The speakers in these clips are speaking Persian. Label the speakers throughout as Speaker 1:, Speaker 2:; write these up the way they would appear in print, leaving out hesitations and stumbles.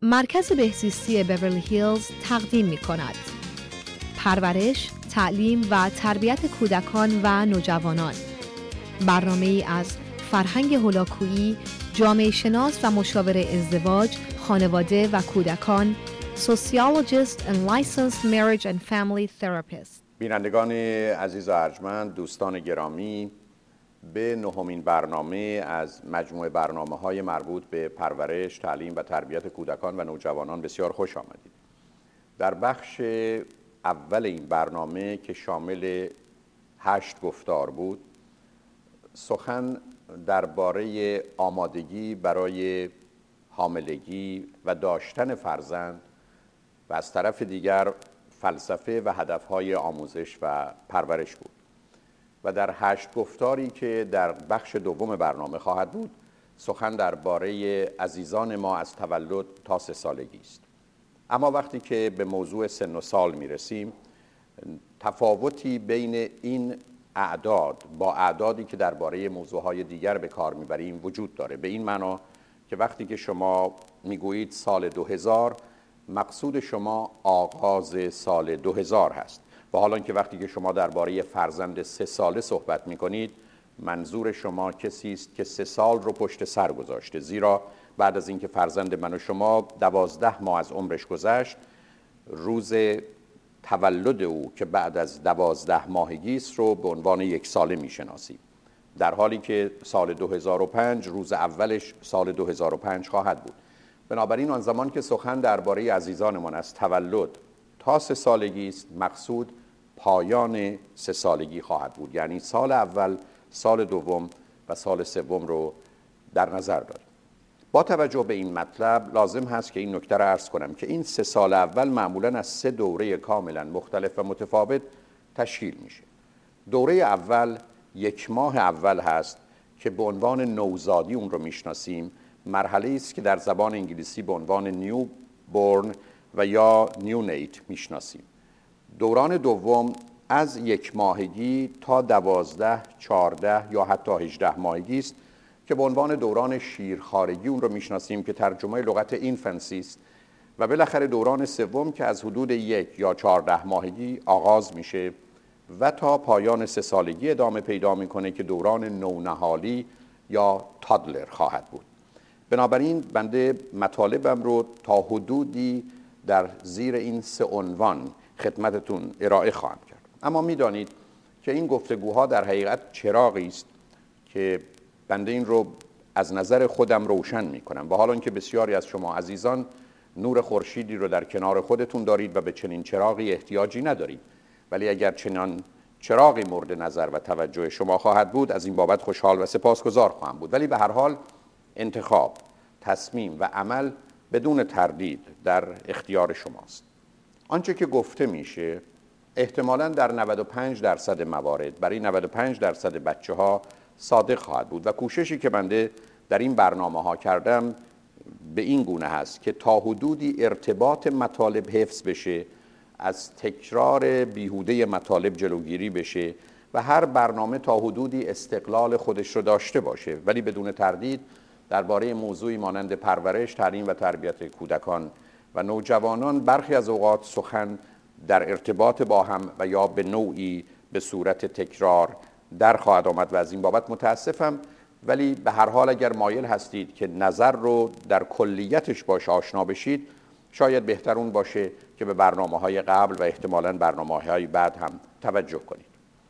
Speaker 1: مرکز بهزیستی بیورلی هیلز تقدیم می‌کند. پرورش، تعلیم و تربیت کودکان و نوجوانان. برنامه‌ای از فرهنگ هولاکویی، جامعه شناس و مشاور ازدواج، خانواده و کودکان، Sociologist and Licensed Marriage and Family Therapist.
Speaker 2: بینندگان عزیز و ارجمند، دوستان گرامی، به نهمین برنامه از مجموعه برنامه‌های مربوط به پرورش، تعلیم و تربیت کودکان و نوجوانان بسیار خوش آمدید. در بخش اول این برنامه که شامل 8 گفتار بود، سخن درباره آمادگی برای حاملگی و داشتن فرزند و از طرف دیگر فلسفه و هدفهای آموزش و پرورش بود و در 8 گفتاری که در بخش دوم برنامه خواهد بود، سخن درباره عزیزان ما از تولد تا 3 سالگی است. اما وقتی که به موضوع سن و سال میرسیم، تفاوتی بین این اعداد با اعدادی که درباره موضوعهای دیگر به کار میبریم وجود داره، به این معنا که وقتی که شما میگویید سال 2000، مقصود شما آغاز سال 2000 هست و حالا که وقتی که شما درباره فرزند 3 ساله صحبت میکنید، منظور شما کسی است که 3 سال رو پشت سر گذاشته، زیرا بعد از اینکه فرزند من و شما 12 ماه از عمرش گذشت، روز تولد او که بعد از 12 ماهگی است رو به عنوان 1 ساله میشناسیم، در حالی که سال 2005 روز اولش سال 2005 خواهد بود. بنابراین آن زمان که سخن درباره عزیزانمان از تولد تا 3 سالگی است، مقصود پایان 3 سالگی خواهد بود، یعنی سال اول، سال دوم و سال سوم رو در نظر داریم. با توجه به این مطلب لازم هست که این نکته را عرض کنم که این 3 سال اول معمولاً از 3 دوره کاملا مختلف و متفاوت تشکیل میشه. دوره اول 1 ماه اول هست که به عنوان نوزادی اون رو میشناسیم، مرحله است که در زبان انگلیسی به عنوان نیو بورن و یا نیونیت میشناسیم. دوران دوم از 1 ماهگی تا 12، 14 یا حتی 18 ماهگی است که به عنوان دوران شیرخوارگی اون رو میشناسیم که ترجمه لغت اینفنسی است و بالاخره دوران سوم که از حدود 1 یا 14 ماهگی آغاز میشه و تا پایان 3 سالگی ادامه پیدا میکنه که دوران نونهالی یا تادلر خواهد بود. بنابراین بنده مطالبم رو تا حدودی در زیر این 3 عنوان خدمتتون ارائه خواهم کرد. اما میدانید که این گفتگوها در حقیقت چراغی است که بنده این رو از نظر خودم روشن میکنم و حالا که بسیاری از شما عزیزان نور خورشیدی رو در کنار خودتون دارید و به چنین چراغی احتیاجی ندارید، ولی اگر چنان چراغی مورد نظر و توجه شما خواهد بود، از این بابت خوشحال و سپاسگزار خواهم بود. ولی به هر حال انتخاب، تصمیم و عمل بدون تردید در اختیار شماست. آنچه که گفته میشه احتمالاً در 95% موارد برای 95% بچه‌ها صادق خواهد بود و کوششی که بنده در این برنامه‌ها کردم به این گونه هست که تا حدودی ارتباط مطالب حفظ بشه، از تکرار بیهوده مطالب جلوگیری بشه و هر برنامه تا حدودی استقلال خودش رو داشته باشه، ولی بدون تردید درباره موضوعی مانند پرورش، تعلیم و تربیت کودکان و نوجوانان برخی از اوقات سخن در ارتباط با هم و یا به نوعی به صورت تکرار در خواهد آمد و از این بابت متاسفم، ولی به هر حال اگر مایل هستید که نظر رو در کلیتش باش آشنا بشید، شاید بهتر اون باشه که به برنامه‌های قبل و احتمالاً برنامه‌های بعد هم توجه کنید.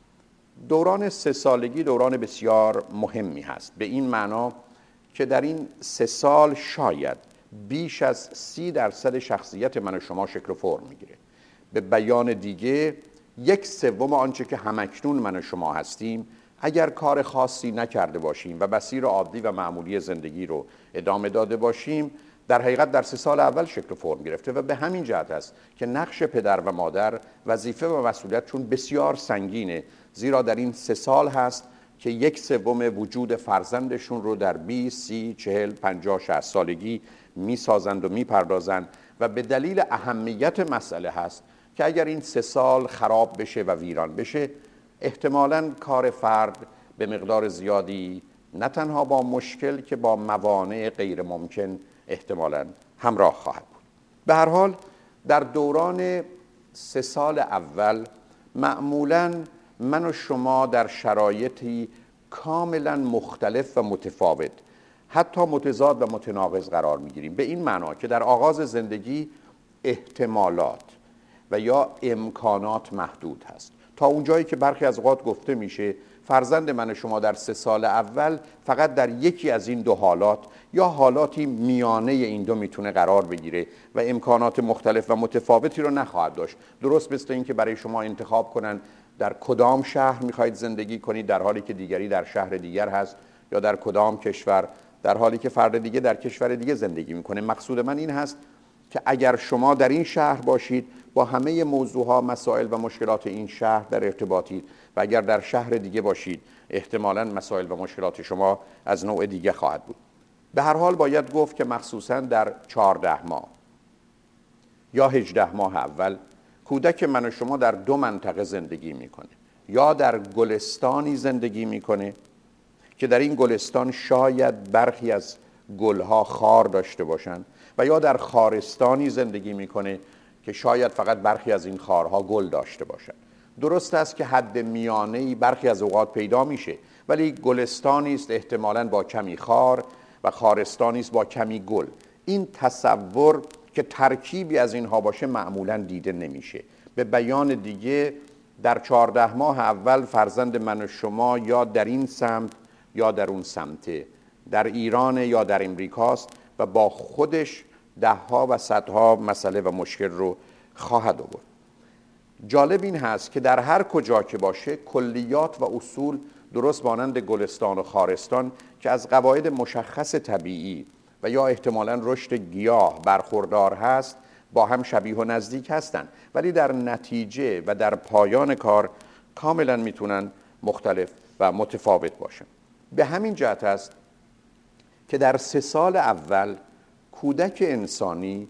Speaker 2: دوران 3 سالگی دوران بسیار مهمی هست، به این معنا که در این 3 سال شاید بیش از 30% شخصیت من و شما شکل و فرم میگیره. به بیان دیگه 1/3 آنچه که همکنون من و شما هستیم، اگر کار خاصی نکرده باشیم و مسیر عادی و معمولی زندگی رو ادامه داده باشیم، در حقیقت در 3 سال اول شکل و فرم گرفته و به همین جهت است که نقش پدر و مادر وظیفه و مسئولیت چون بسیار سنگینه، زیرا در این 3 سال هست که 1/3 وجود فرزندشون رو در 20، 30، 40، 50، 60 سالگی میسازند و میپردازند و به دلیل اهمیت مسئله هست که اگر این 3 سال خراب بشه و ویران بشه، احتمالاً کار فرد به مقدار زیادی نه تنها با مشکل که با موانع غیر ممکن احتمالاً همراه خواهد بود. به هر حال در دوران 3 سال اول معمولاً من و شما در شرایطی کاملاً مختلف و متفاوت، حتی متضاد و متناقض قرار میگیریم. به این معنا که در آغاز زندگی احتمالات و یا امکانات محدود هست، تا اونجایی که برخی از اوقات گفته میشه فرزند من و شما در 3 سال اول فقط در یکی از این 2 حالات یا حالاتی میانه این 2 میتونه قرار بگیره و امکانات مختلف و متفاوتی رو نخواهد داشت. درست مثل این که برای شما انتخاب کنن در کدام شهر میخواید زندگی کنید در حالی که دیگری در شهر دیگر هست، یا در کدام کشور در حالی که فرد دیگه در کشور دیگه زندگی میکنه. مقصود من این هست که اگر شما در این شهر باشید با همه موضوعها، مسائل و مشکلات این شهر در ارتباطید، و اگر در شهر دیگه باشید احتمالاً مسائل و مشکلات شما از نوع دیگه خواهد بود. به هر حال باید گفت که مخصوصاً در 14 ماه یا 18 ماه اول کودک من و شما در 2 منطقه زندگی میکنه. یا در گلستانی زندگی میکنه که در این گلستان شاید برخی از گلها خار داشته باشن، و یا در خارستانی زندگی میکنه که شاید فقط برخی از این خارها گل داشته باشن. درست است که حد میانه‌ای برخی از اوقات پیدا میشه، ولی گلستانی است احتمالاً با کمی خار و خارستانی است با کمی گل. این تصور که ترکیبی از اینها باشه معمولاً دیده نمیشه. به بیان دیگه در 14 ماه اول فرزند من و شما یا در این سمت یا در اون سمته، در ایران یا در امریکاست و با خودش 10 ها و 100 ها مسئله و مشکل رو خواهد آورد. جالب این هست که در هر کجا که باشه کلیات و اصول درست مانند گلستان و خارستان که از قواعد مشخص طبیعی و یا احتمالاً رشد گیاه برخوردار هست با هم شبیه و نزدیک هستند، ولی در نتیجه و در پایان کار کاملاً میتونن مختلف و متفاوت باشن. به همین جهت است که در 3 سال اول کودک انسانی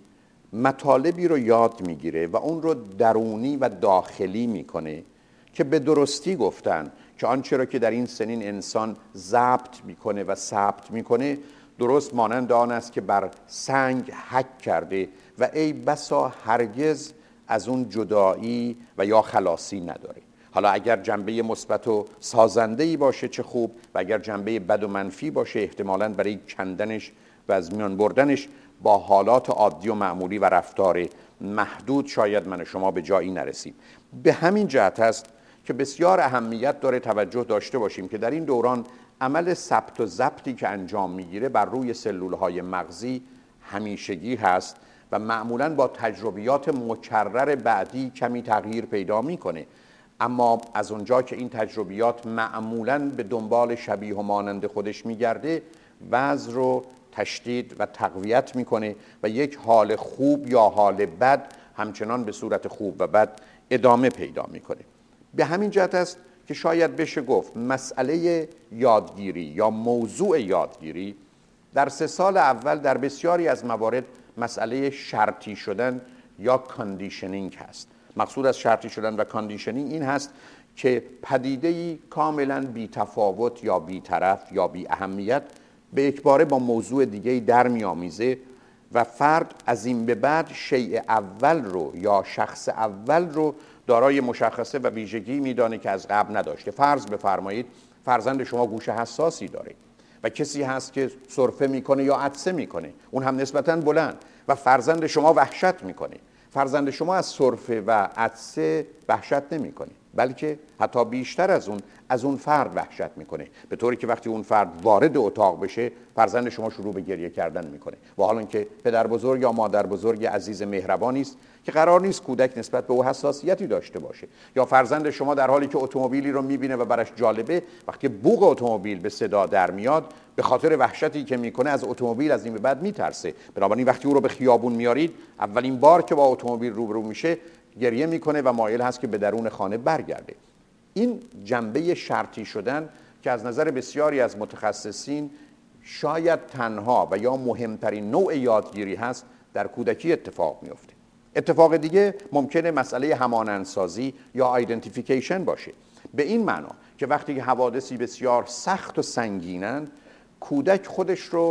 Speaker 2: مطالبی رو یاد میگیره و اون رو درونی و داخلی میکنه که به درستی گفتن که آنچه را که در این سنین انسان ضبط میکنه و ثبت میکنه درست مانند آن است که بر سنگ حک کرده و ای بسا هرگز از اون جدایی و یا خلاصی نداره. حالا اگر جنبه مثبت و سازنده‌ای باشه چه خوب، و اگر جنبه بد و منفی باشه احتمالاً برای کندنش و از میان بردنش با حالات عادی و معمولی و رفتار محدود شاید من و شما به جایی نرسیم. به همین جهت است که بسیار اهمیت داره توجه داشته باشیم که در این دوران عمل ثبت و ضبطی که انجام میگیره بر روی سلولهای مغزی همیشگی هست و معمولاً با تجربیات مکرر بعدی کمی تغییر پیدا میکنه. اما از اونجا که این تجربیات معمولاً به دنبال شبیه و مانند خودش میگرده، وضع رو تشدید و تقویت میکنه و یک حال خوب یا حال بد همچنان به صورت خوب و بد ادامه پیدا میکنه. به همین جهت است که شاید بشه گفت مسئله یادگیری یا موضوع یادگیری در 3 سال اول در بسیاری از موارد مسئله شرطی شدن یا کاندیشنینگ هست. مقصود از شرطی شدن و کاندیشنینگ این هست که پدیده‌ای کاملا بی تفاوت یا بی طرف یا بی اهمیت به یکباره با موضوع دیگه‌ای در می‌آمیزه و فرد از این به بعد شیء اول رو یا شخص اول رو دارای مشخصه و ویژگی میدانه که از قبل نداشته. فرض بفرمایید فرزند شما گوش حساسی داره و کسی هست که سرفه میکنه یا عطسه میکنه، اون هم نسبتاً بلند، و فرزند شما وحشت میکنه. فرزند شما از سرفه و عطسه وحشت نمیکنه، بلکه حتی بیشتر از اون فرد وحشت میکنه، به طوری که وقتی اون فرد وارد اتاق بشه فرزند شما شروع به گریه کردن میکنه. و حالا اینکه پدر بزرگ یا مادر بزرگ عزیز مهربانی است که قرار نیست کودک نسبت به او حساسیتی داشته باشه، یا فرزند شما در حالی که اتومبیلی رو میبینه و براش جالبه وقتی بوق اتومبیل به صدا در میاد به خاطر وحشتی که میکنه از اتومبیل از این به بعد میترسه. بنابراین وقتی او رو به خیابون میارید اولین بار که با اتومبیل روبرو میشه گریه میکنه و مایل هست که به درون خانه برگرده. این جنبه شرطی شدن که از نظر بسیاری از متخصصین شاید تنها و یا مهمترین نوع یادگیری هست در کودکی اتفاق میفته. اتفاق دیگه ممکنه مسئله همانندسازی یا آیدنتیفیکیشن باشه، به این معنا که وقتی که حوادثی بسیار سخت و سنگینن کودک خودش رو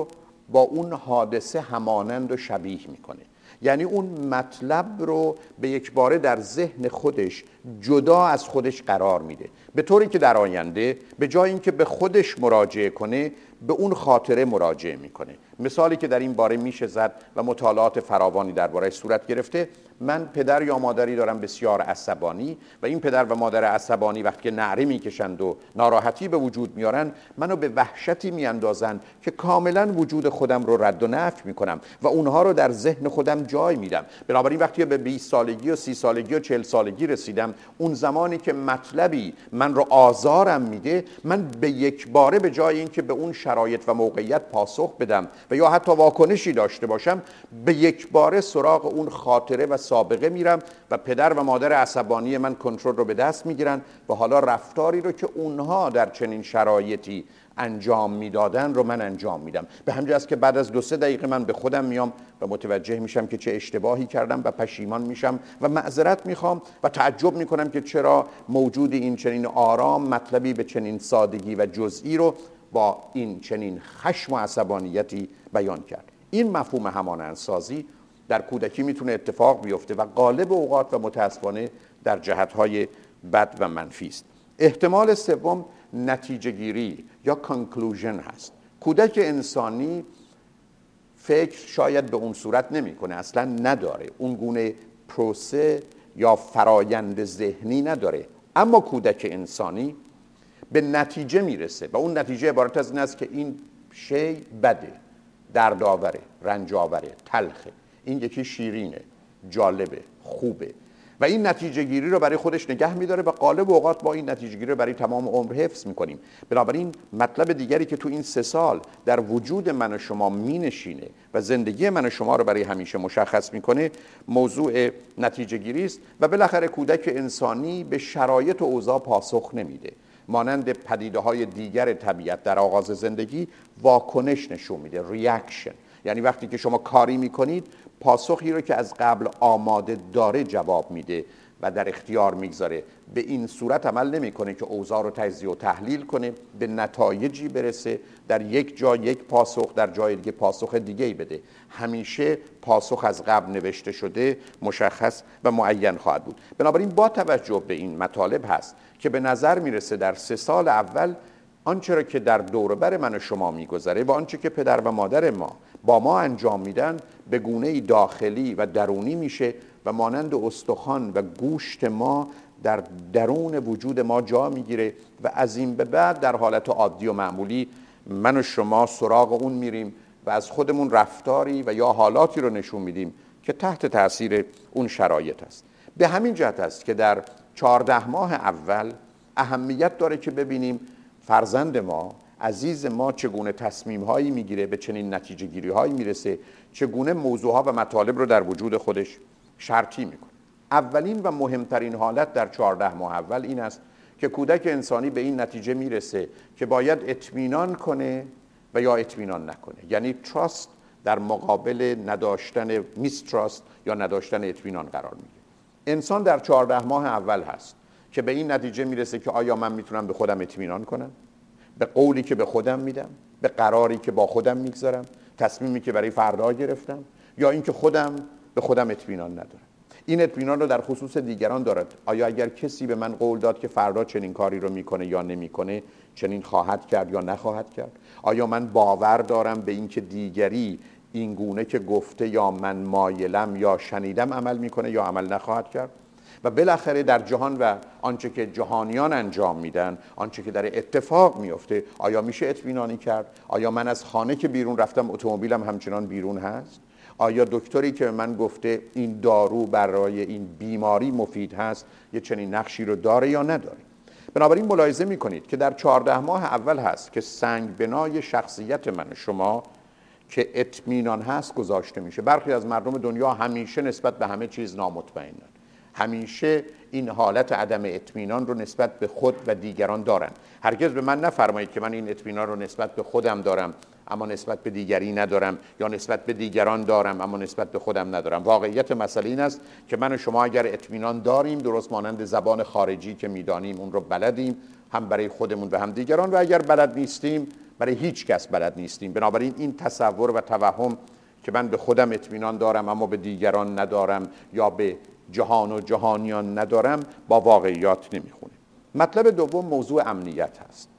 Speaker 2: با اون حادثه همانند و شبیه میکنه. یعنی اون مطلب رو به یک باره در ذهن خودش جدا از خودش قرار میده، به طوری که در آینده به جای اینکه به خودش مراجعه کنه به اون خاطره مراجعه میکنه. مثالی که در این باره میشه زد و مطالعات فراوانی درباره‌اش صورت گرفته، من پدر یا مادری دارم بسیار عصبانی و این پدر و مادر عصبانی وقتی که نعره میکشند و ناراحتی به وجود میارن، منو به وحشتی میاندازن که کاملا وجود خودم رو رد و نفی میکنم و اونها رو در ذهن خودم جای میدم. بنابراین وقتی به 20 سالگی و 30 سالگی و 40 سالگی رسیدم، اون زمانی که مطلبی من رو آزارم میده، من به یک باره به جای اینکه به اون شرایط و موقعیت پاسخ بدم و یا حتی واکنشی داشته باشم، به یک باره سراغ اون خاطره و سابقه میرم و پدر و مادر عصبانی من کنترل رو به دست میگیرن و حالا رفتاری رو که اونها در چنین شرایطی انجام میدادن رو من انجام میدم. به همین جاست که بعد از 2-3 دقیقه من به خودم میام و متوجه میشم که چه اشتباهی کردم و پشیمان میشم و معذرت میخوام و تعجب میکنم که چرا موجود این چنین آرام مطلبی به چنین سادگی و جزئی رو با این چنین خشم و عصبانیتی بیان کرد. این مفهوم همانندسازی در کودکی میتونه اتفاق بیفته و غالب اوقات و متاسفانه در جهت‌های بد و منفی است. احتمال سوم نتیجه گیری یا کانکلوژن هست. کودک انسانی فکر شاید به اون صورت نمیکنه، اصلا نداره، اون گونه پروسه یا فرایند ذهنی نداره، اما کودک انسانی به نتیجه میرسه و اون نتیجه عبارت از این است که این شی بده، دردآوره، رنج‌آوره، تلخه، این یکی شیرینه، جالبه، خوبه و این نتیجه گیری رو برای خودش نگه میداره و غالب اوقات با این نتیجه گیری رو برای تمام عمر حفظ میکنیم. بنابراین مطلب دیگری که تو این 3 سال در وجود من و شما مینشینه و زندگی من و شما رو برای همیشه مشخص میکنه موضوع نتیجه گیری است و بالاخره کودک انسانی به شرایط و اوضاع پاسخ نمیده. مانند پدیده‌های دیگر طبیعت در آغاز زندگی واکنش نشون میده، ریاکشن. یعنی وقتی که شما کاری میکنید پاسخی رو که از قبل آماده داره جواب میده و در اختیار میگذاره. به این صورت عمل نمیکنه که اوضاع رو تجزیه و تحلیل کنه، به نتایجی برسه، در یک جا یک پاسخ، در جای دیگه پاسخ دیگه‌ای بده. همیشه پاسخ از قبل نوشته شده، مشخص و معین خواهد بود. بنابراین با توجه به این مطالب هست که به نظر میرسه در 3 سال اول آنچه را که در دور و بر من و شما میگذره و آنچه که پدر و مادر ما با ما انجام میدن به گونه‌ای داخلی و درونی میشه و مانند استخوان و گوشت ما در درون وجود ما جا میگیره و از این به بعد در حالت عادی و معمولی من و شما سراغ اون میریم و از خودمون رفتاری و یا حالاتی رو نشون میدیم که تحت تاثیر اون شرایط است. به همین جهت است که در 14 ماه اول اهمیت داره که ببینیم فرزند ما، عزیز ما چگونه تصمیم‌هایی میگیره، به چنین نتیجه گیری‌هایی میرسه، چگونه موضوعها و مطالب رو در وجود خودش شرطی میکنه. اولین و مهمترین حالت در 14 ماه اول این است که کودک انسانی به این نتیجه میرسه که باید اطمینان کنه و یا اطمینان نکنه. یعنی تراست در مقابل نداشتن میستراست یا نداشتن اطمینان قرار میگیره. انسان در 14 ماه اول هست که به این نتیجه میرسه که آیا من میتونم به خودم اطمینان کنم، به قولی که به خودم میدم، به قراری که با خودم میگذارم، تصمیمی که برای فردا گرفتم، یا اینکه خودم به خودم اطمینان ندارم. این اطمینان رو در خصوص دیگران دارد. آیا اگر کسی به من قول داد که فردا چنین کاری رو میکنه یا نمیکنه، چنین خواهد کرد یا نخواهد کرد؟ آیا من باور دارم به اینکه دیگری این گونه که گفته یا من مایلم یا شنیدم عمل میکنه یا عمل نخواهد کرد؟ و بالاخره در جهان و آنچه که جهانیان انجام میدن، آنچه که در اتفاق میفته، آیا میشه اطمینانی کرد؟ آیا من از خانه که بیرون رفتم اتومبیلم همچنان بیرون هست؟ آیا دکتری که من گفته این دارو برای این بیماری مفید هست یه چنین نقشی رو داره یا نداره؟ بنابراین ملاحظه میکنید که در 14 ماه اول هست که سنگ بنای شخصیت من شما که اطمینان هست گذاشته میشه. برخی از مردم دنیا همیشه نسبت به همه چیز نامطمئنن، همیشه این حالت عدم اطمینان رو نسبت به خود و دیگران دارن. هرگز به من نفرمایید که من این اطمینان رو نسبت به خودم دارم اما نسبت به دیگری ندارم، یا نسبت به دیگران دارم اما نسبت به خودم ندارم. واقعیت مسئله این است که من و شما اگر اطمینان داریم، درست مانند زبان خارجی که میدانیم اون رو بلدیم، هم برای خودمون و هم دیگران، و اگر بلد نیستیم برای هیچ کس بلد نیستیم. بنابراین این تصور و توهم که من به خودم اطمینان دارم اما به دیگران ندارم یا به جهان و جهانیان ندارم با واقعیات نمیخونه. مطلب دوم موضوع امنیت هست.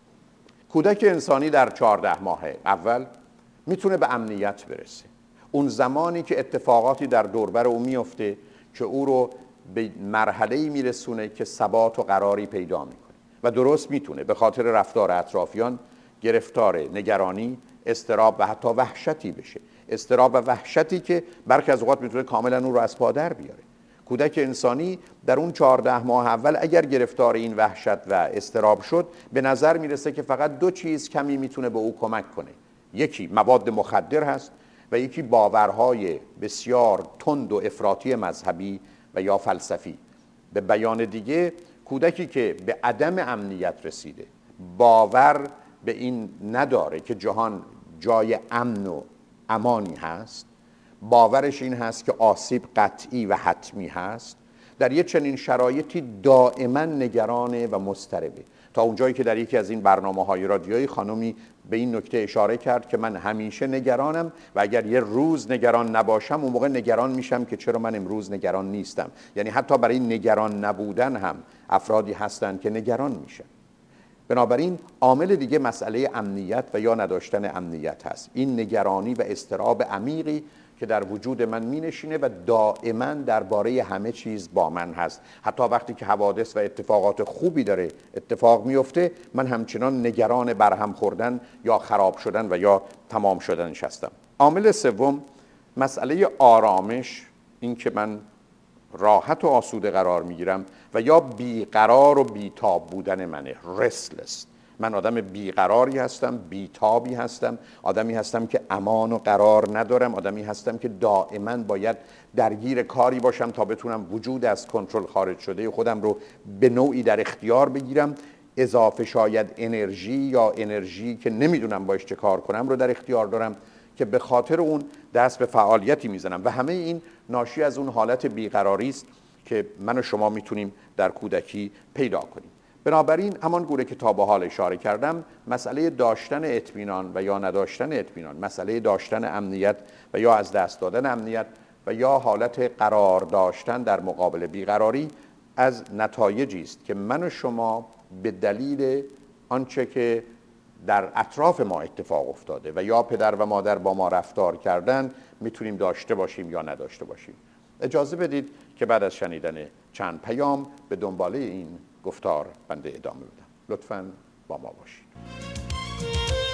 Speaker 2: کودک انسانی در 14 ماه اول میتونه به امنیت برسه. اون زمانی که اتفاقاتی در دوربر او میفته که او رو به مرحله‌ای میرسونه که ثبات و قراری پیدا میکنه و درست میتونه به خاطر رفتار اطرافیان گرفتار نگرانی، اضطراب و حتی وحشتی بشه. اضطراب و وحشتی که برخی از اوقات میتونه کاملا اون رو از پا در بیاره. کودک انسانی در اون 14 ماه اول اگر گرفتار این وحشت و اضطراب شد، به نظر میرسه که فقط دو چیز کمی میتونه به او کمک کنه. یکی مواد مخدر هست و یکی باورهای بسیار تند و افراطی مذهبی و یا فلسفی. به بیان دیگه، کودکی که به عدم امنیت رسیده، باور به این نداره که جهان جای امن و امانی هست، باورش این هست که آسیب قطعی و حتمی هست، در یه چنین شرایطی دائما نگرانه و مضطربه. تا اونجایی که در یکی از این برنامه‌های رادیویی خانمی به این نکته اشاره کرد که من همیشه نگرانم و اگر یه روز نگران نباشم اون موقع نگران میشم که چرا من امروز نگران نیستم. یعنی حتی برای نگران نبودن هم افرادی هستند که نگران میشن. بنابراین عامل دیگه مسئله امنیت و یا نداشتن امنیت هست. این نگرانی و اضطراب عمیقی که در وجود من می نشینه و دائما درباره همه چیز با من هست. حتی وقتی که حوادث و اتفاقات خوبی داره اتفاق میفته، من همچنان نگران برهم خوردن یا خراب شدن و یا تمام شدنش هستم. عامل سوم مسئله آرامش، این که من راحت و آسوده قرار میگیرم و یا بیقرار و بیتاب بودن منه. restless. من آدم بیقراری هستم، بیتابی هستم، آدمی هستم که امان و قرار ندارم، آدمی هستم که دائما باید درگیر کاری باشم تا بتونم وجود از کنترل خارج شده خودم رو به نوعی در اختیار بگیرم، اضافه شاید انرژی که نمیدونم باش چه کار کنم رو در اختیار دارم که به خاطر اون دست به فعالیتی میزنم و همه این ناشی از اون حالت بیقراری است که من و شما میتونیم در کودکی پیدا کنیم. بنابراین همان گونه که تا به حال اشاره کردم، مسئله داشتن اطمینان و یا نداشتن اطمینان، مسئله داشتن امنیت و یا از دست دادن امنیت و یا حالت قرار داشتن در مقابل بیقراری از نتایجی است که من و شما به دلیل آنچه که در اطراف ما اتفاق افتاده و یا پدر و مادر با ما رفتار کردن میتونیم داشته باشیم یا نداشته باشیم. اجازه بدید که بعد از شنیدن چند پیام به دنباله این گفتار بنده ادامه بدم. لطفاً با ما باشید.